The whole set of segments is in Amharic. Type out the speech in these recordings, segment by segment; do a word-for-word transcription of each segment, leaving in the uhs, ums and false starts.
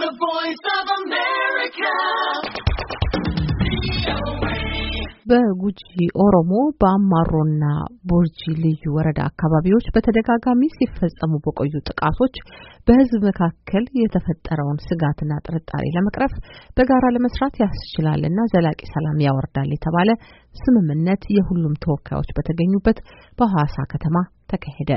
The Voice of America. በጉጂ ኦሮሞ በአማሮና ቡርጂ ልዩ ወረዳ አካባቢዎች በተደጋጋሚ ሲፈጸሙ በቆዩ ጥቃቶች በህዝብ መካከል የተፈጠረውን ስጋትና ጥርጣሬ ለመቅረፍ በጋራ ለመስራት ያስችላልና ዘላቂ ሰላም ያወርዳል የተባለ ስምምነት የሁሉም ተወካዮች በተገኙበት በሐዋሳ ከተማ ተካሄደ።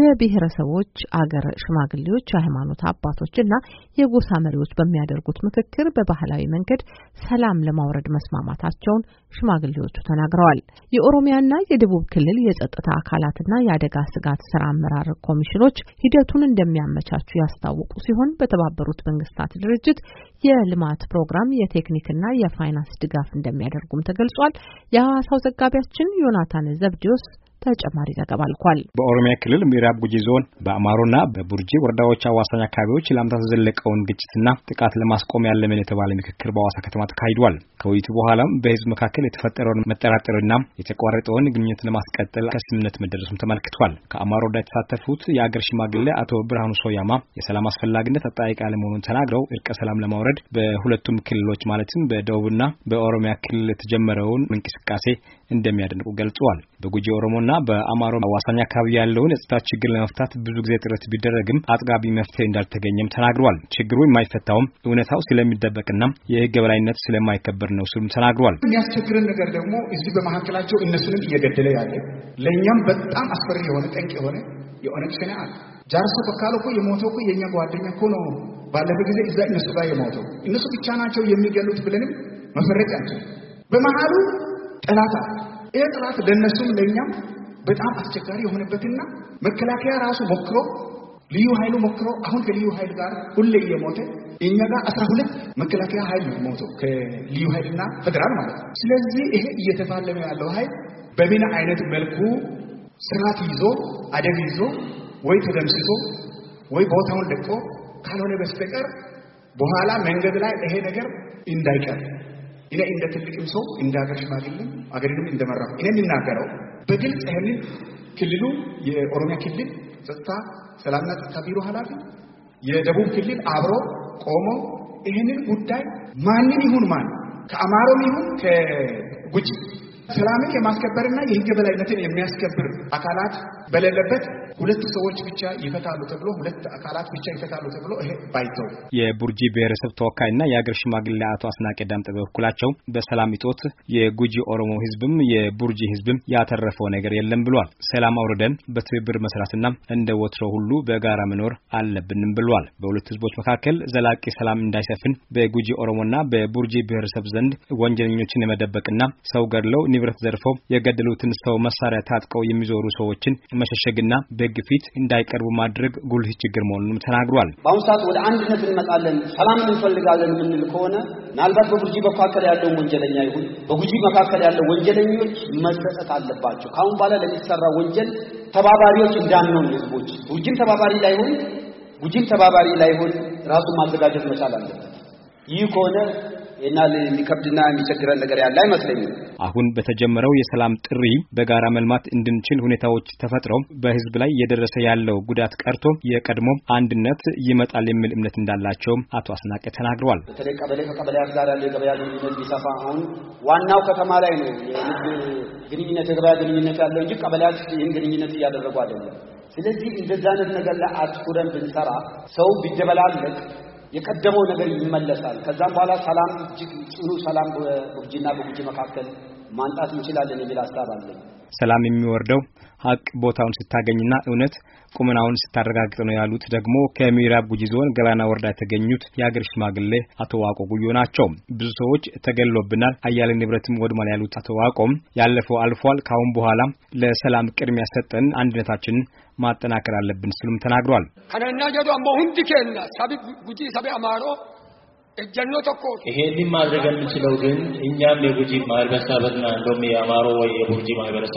የብሔረሰቦች አገር ሽማግሌዎች፣ የሃይማኖት አባቶችና የጎሳ መሪዎች በሚያደርጉት ምክክር በባህላዊ መንገድ ሰላም ለማውረድ መስማማታቸውን ሽማግሌዎቹ ተናግረዋል። የኦሮሚያና የደቡብ ክልል የጸጥታ አካላትና የአደጋ ስጋት ስራ አመራር ኮሚሽኖች ሂደቱን እንደሚያመቻቹ ያስታወቁ ሲሆን በተባበሩት መንግስታት ድርጅት የልማት ፕሮግራም የቴክኒክና የፋይናንስ ድጋፍ እንደሚያደርጉም ተገልጿል። የሐዋሳው ዘጋቢያችን ዮናታን ዘብዲዮስ ተጨማሪ ዘገባ አልኳል። በኦሮሚያ ክልል ምዕራብ ጉጂ ዞን በአማሮና በቡርጂ ወረዳዎች አዋሳኝ አካባቢዎች ለዓመታት ዘለቀውን ግጭትና ጥቃት ለማስቆም ያለመ የተባለ ምክክር በሐዋሳ ከተማ ተካሂዷል። ከውይይቱ በኋላም በህዝብ መካከል የተፈጠረውን መጠራጠርና የተቋረጠውን ግንኙነት ለማስቀጠል ከስምምነት መደረሱም ተመልክቷል። ከአማሮ ወረዳ የተሳተፉት የአገር ሽማግሌ አቶ ብርሃኑ ሶያማ የሰላም አስፈላጊነት አጠያቂ አለመሆኑን ተናግረው እርቀ ሰላም ለማውረድ በሁለቱም ክልሎች ማለትም በደቡብና በኦሮሚያ ክልል የተጀመረውን እንቅስቃሴ እንደሚያደንቁ ገልጸዋል። በጉጂ ኦሮሞና በአማሮ አዋሳኝ አካባቢ ያለውን የጸጥታ ችግር ለመፍታት ብዙ ጊዜ ጥረት ቢደረግም አጥጋቢ መፍትሄ እንዳልተገኘም ተናግረዋል። ችግሩ የማይፈታውም እውነታው ስለሚደበቅና የህግ የበላይነት ስለማይከበር ነው ሲሉም ተናግረዋል። የሚያስቸግረን ነገር ደግሞ እዚህ በመካከላቸው እነሱንም እየገደለ ያለ ለኛም በጣም አስፈሪ የሆነ ጠንቅ የሆነ የኦነግ ሸኔ አለ። ጃርሶ በካሎ እኮ የሞተው እኮ የኛ ጓደኛ እኮ ነው። ባለፈው ጊዜ እዛ እነሱ ጋር የሞተው እነሱ ብቻ ናቸው የሚገሉት ብለንም መፈረጅ አንችልም። በመሃሉ ጠላት አለ። ይሄ ጠላት ለነሱም ለኛም በጣም አስቸጋሪ የሆነበትና መከላከያ ራሱ ሞክሮ ልዩ ኃይሉ ሞክሮ አሁን ከልዩ ኃይል ጋር ሁሌ እየሞተ እኛ ጋር አስራ ሁለት መከላከያ ኃይል ነው ሞቶ ከልዩ ኃይልና ፌደራል ማለት ነው። ስለዚህ ይሄ እየተፋለመ ያለው ኃይል በምን አይነት መልኩ ስርዓት ይዞ አደብ ይዞ ወይ ተደምስሶ ወይ ቦታውን ለቆ ካልሆነ በስተቀር በኋላ መንገድ ላይ ይሄ ነገር እንዳይቀር እኔ እንደ ትልቅም ሰው እንደ ሀገር ሽማግሌም አገርንም እንደመራው እኔ የምናገረው በግልጽ ይሄንን ክልሉ የኦሮሚያ ክልል ጸጥታ ሰላምና ጸጥታ ቢሮ ኃላፊ የደቡብ ክልል አብሮ ቆሞ ይሄንን ጉዳይ ማንንም ይሁን ማን ከአማሮም ይሁን ከጉጂ ሰላምን የማስከበርና የህግ የበላይነትን የሚያስከብር አካላት በሌለበት ሁለት ሰዎች ብቻ ይፈታሉ ተብሎ ሁለት አካላት ብቻ ይፈታሉ ተብሎ ይሄ ባይተው የቡርጂ ብሔረሰብ ተወካይና የአገር ሽማግሌ አቶ አስናቀ ዳምጠ በኩላቸው በሰላም እጦት የጉጂ ኦሮሞ ህዝብም የቡርጂ ህዝብም ያተረፈው ነገር የለም ብሏል። ሰላም አውርደን በትብብር መስራትና እንደ ወትሮ ሁሉ በጋራ መኖር አለብንም ብሏል። በሁለት ህዝቦች መካከል ዘላቂ ሰላም እንዳይሰፍን በጉጂ ኦሮሞና በቡርጂ ብሔረሰብ ዘንድ ወንጀለኞችን የመደበቅና ሰው ገድለው ንብረት ዘርፈው የገደሉትን ሰው መሳሪያ ታጥቀው የሚዞሩ ሰዎችን መሸሸግና በግፊት እንዳይቀርቡ ማድረግ ጉልህ ችግር መሆኑን ተናግሯል። በአሁኑ ሰዓት ወደ አንድነት እንመጣለን ሰላም እንፈልጋለን ምን ከሆነ ምናልባት በቡርጂ መካከል ያለው ወንጀለኛ ይሁን በጉጂ መካከል ያለው ወንጀለኞች መሰጠት አለባቸው። ካሁን በኋላ ለሚሰራ ወንጀል ተባባሪዎች እንዳንሆን ህዝቦች ቡርጂም ተባባሪ ላይሆን ጉጂም ተባባሪ ላይሆን ራሱን ማዘጋጀት መቻል አለበት። ይህ ከሆነ እና ለሚከብድና የሚቸግረን ነገር ያለ አይመስለኝም። አሁን በተጀመረው የሰላም ጥሪ በጋራ መልማት እንድንችል ሁኔታዎች ተፈጥረው በህዝብ ላይ እየደረሰ ያለው ጉዳት ቀርቶ የቀድሞ አንድነት ይመጣል የሚል እምነት እንዳላቸው አቶ አስናቀ ተናግረዋል። በተለይ ቀበሌ ከቀበሌያት ጋር ያለው የገበያ ግንኙነት ቢሰፋ አሁን ዋናው ከተማ ላይ ነው የንግድ ግንኙነት የገበያ ግንኙነት ያለው እንጂ ቀበሌያት ይህን ግንኙነት እያደረጉ አይደለም። ስለዚህ እንደዛ አይነት ነገር ላይ አትኩረን ብንሰራ ሰው ቢደበላለቅ የቀደመው ነገር ይመለሳል። ከዛም በኋላ ሰላም እጅግ ጽኑ ሰላም በጉጂና በጉጂ መካከል ማንጣት እንችላለን የሚል ሐሳብ አለኝ። ሰላም የሚወርደው ሀቅ ቦታውን ስታገኝና እውነት ቁመናውን ስታረጋግጥ ነው ያሉት ደግሞ ከምዕራብ ጉጂ ዞን ገላና ወረዳ የተገኙት የአገር ሽማግሌ አቶ ዋቆ ጉዮ ናቸው። ብዙ ሰዎች ተገለውብናል፣ አያሌ ንብረትም ወድሟል ያሉት አቶ ዋቆም ያለፈው አልፏል፣ ካሁን በኋላ ለሰላም ቅድሚያ ሰጠን አንድነታችንን ማጠናከር አለብን ሲሉም ተናግሯል። ከነና ጀዶ አሞ ሁንዲ ከና ሳቢ ጉጂ ሳቢ አማሮ እጀኖ ተኮ ይሄንን ማድረግ የምንችለው ግን እኛም የጉጂ ማህበረሰብና እንደውም የአማሮ ወይ የቡርጂ ማህበረሰብ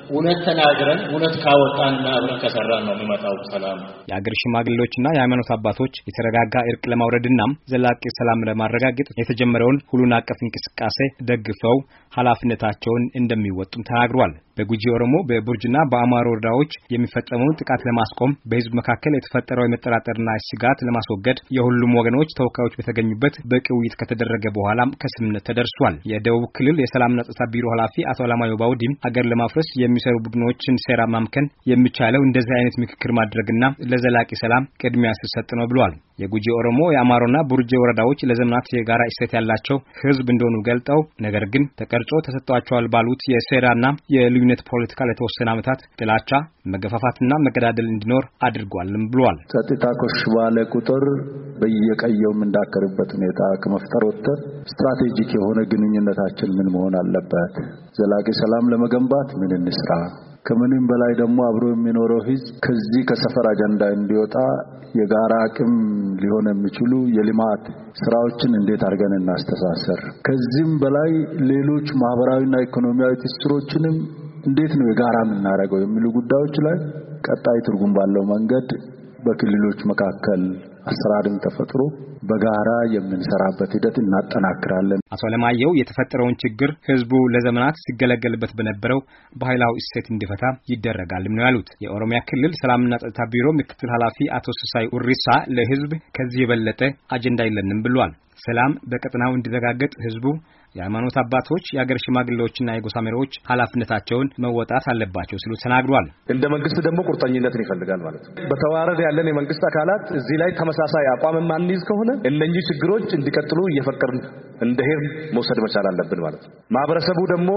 እውነት ተናግረን እውነት ካወጣንና አብረን ከሰራን ነው የሚመጣው ሰላም። የአገር ሽማግሌዎችና የሃይማኖት አባቶች የተረጋጋ እርቅ ለማውረድና ዘላቂ ሰላም ለማረጋገጥ የተጀመረውን ሁሉን አቀፍ እንቅስቃሴ ደግፈው ኃላፊነታቸውን እንደሚወጡም ተናግሯል። በጉጂ ኦሮሞ በቡርጅና በአማሮ ወረዳዎች የሚፈጸመውን ጥቃት ለማስቆም በህዝብ መካከል የተፈጠረው የመጠራጠርና ስጋት ለማስወገድ የሁሉም ወገኖች ተወካዮች በተገኙበት በቂ ውይይት ከተደረገ በኋላም ከስምምነት ተደርሷል። የደቡብ ክልል የሰላምና ጸጥታ ቢሮ ኃላፊ አቶ አላማዮ ባውዲም አገር ለማፍረስ የሚሰሩ ቡድኖችን ሴራ ማምከን የሚቻለው እንደዚህ አይነት ምክክር ማድረግና ለዘላቂ ሰላም ቅድሚያ ሲሰጥ ነው ብሏል። የጉጂ ኦሮሞ የአማሮና ቡርጅ ወረዳዎች ለዘመናት የጋራ እሴት ያላቸው ህዝብ እንደሆኑ ገልጠው ነገር ግን ተቀርጾ ተሰጥቷቸዋል ባሉት የሴራና የልዩነት ፖለቲካ ለተወሰነ ዓመታት ጥላቻ መገፋፋትና መገዳደል እንዲኖር አድርጓልም ብሏል። ጸጥታ ኮሽ ባለ ቁጥር በየቀየው እንዳከረበት ሁኔታ ከመፍጠር ወጥተን ስትራቴጂክ የሆነ ግንኙነታችን ምን መሆን አለበት፣ ዘላቂ ሰላም ለመገንባት ምን እንስራ፣ ከምንም በላይ ደግሞ አብሮ የሚኖረው ህዝብ ከዚህ ከሰፈር አጀንዳ እንዲወጣ የጋራ አቅም ሊሆን የሚችሉ የልማት ስራዎችን እንዴት አድርገን እናስተሳሰር፣ ከዚህም በላይ ሌሎች ማህበራዊና ኢኮኖሚያዊ ትስስሮችንም እንዴት ነው የጋራ የምናደርገው የሚሉ ጉዳዮች ላይ ቀጣይ ትርጉም ባለው መንገድ በክልሎች መካከል አሰራርን ተፈጥሮ በጋራ የምንሰራበት ሂደት እናጠናክራለን። አቶ ለማየው የተፈጠረውን ችግር ህዝቡ ለዘመናት ሲገለገልበት በነበረው ባህላዊ እሴት እንዲፈታ ይደረጋልም ነው ያሉት። የኦሮሚያ ክልል ሰላምና ጸጥታ ቢሮ ምክትል ኃላፊ አቶ ስሳይ ኡሪሳ ለህዝብ ከዚህ የበለጠ አጀንዳ የለንም ብሏል። ሰላም በቀጠናው እንዲረጋገጥ ህዝቡ የሃይማኖት አባቶች የአገር ሽማግሌዎችና የጎሳ መሪዎች ኃላፊነታቸውን መወጣት አለባቸው ሲሉ ተናግሯል። እንደ መንግስት ደግሞ ቁርጠኝነትን ይፈልጋል ማለት ነው። በተዋረድ ያለን የመንግስት አካላት እዚህ ላይ ተመሳሳይ አቋም ማንይዝ ከሆነ እነኚህ ችግሮች እንዲቀጥሉ እየፈቀርን እንደሄድ መውሰድ መቻል አለብን ማለት ነው። ማህበረሰቡ ደግሞ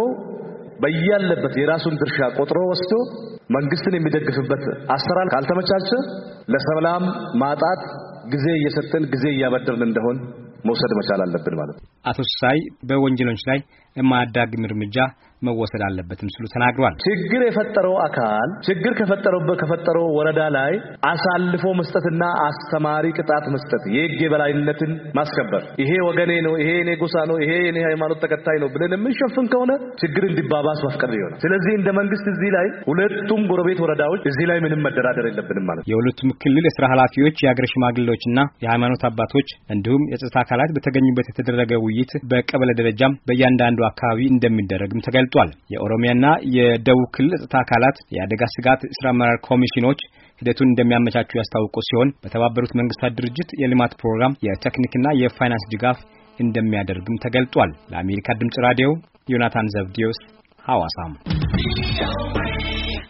በያለበት የራሱን ድርሻ ቆጥሮ ወስዶ መንግስትን የሚደግፍበት አሰራር ካልተመቻቸ ለሰላም ማጣት ጊዜ እየሰጠን ጊዜ እያበደርን እንደሆን መውሰድ መቻል አለብን ማለት ነው። አቶ ሳይ በወንጀሎች ላይ የማያዳግም እርምጃ መወሰድ አለበትም ሲሉ ተናግሯል። ችግር የፈጠረው አካል ችግር ከፈጠረው ከፈጠረው ወረዳ ላይ አሳልፎ መስጠትና አስተማሪ ቅጣት መስጠት፣ የህግ የበላይነትን ማስከበር፣ ይሄ ወገኔ ነው፣ ይሄ የኔ ጎሳ ነው፣ ይሄ የኔ ሃይማኖት ተከታይ ነው ብለን የምንሸፍን ከሆነ ችግር እንዲባባስ መፍቀድ ይሆናል። ስለዚህ እንደ መንግስት እዚህ ላይ ሁለቱም ጎረቤት ወረዳዎች እዚህ ላይ ምንም መደራደር የለብንም ማለት ነው። የሁለቱም ክልል የሥራ ኃላፊዎች፣ የአገር ሽማግሌዎችና የሃይማኖት አባቶች እንዲሁም የጸጥታ አካላት በተገኙበት የተደረገ ውይይት በቀበሌ ደረጃም በእያንዳንዱ አካባቢ እንደሚደረግም ተገልጧል። የኦሮሚያና የደቡብ ክልል ጸጥታ አካላት የአደጋ ስጋት ስራ አመራር ኮሚሽኖች ሂደቱን እንደሚያመቻቹ ያስታወቁ ሲሆን በተባበሩት መንግስታት ድርጅት የልማት ፕሮግራም የቴክኒክና የፋይናንስ ድጋፍ እንደሚያደርግም ተገልጧል። ለአሜሪካ ድምጽ ራዲዮ ዮናታን ዘብዲዮስ ሐዋሳም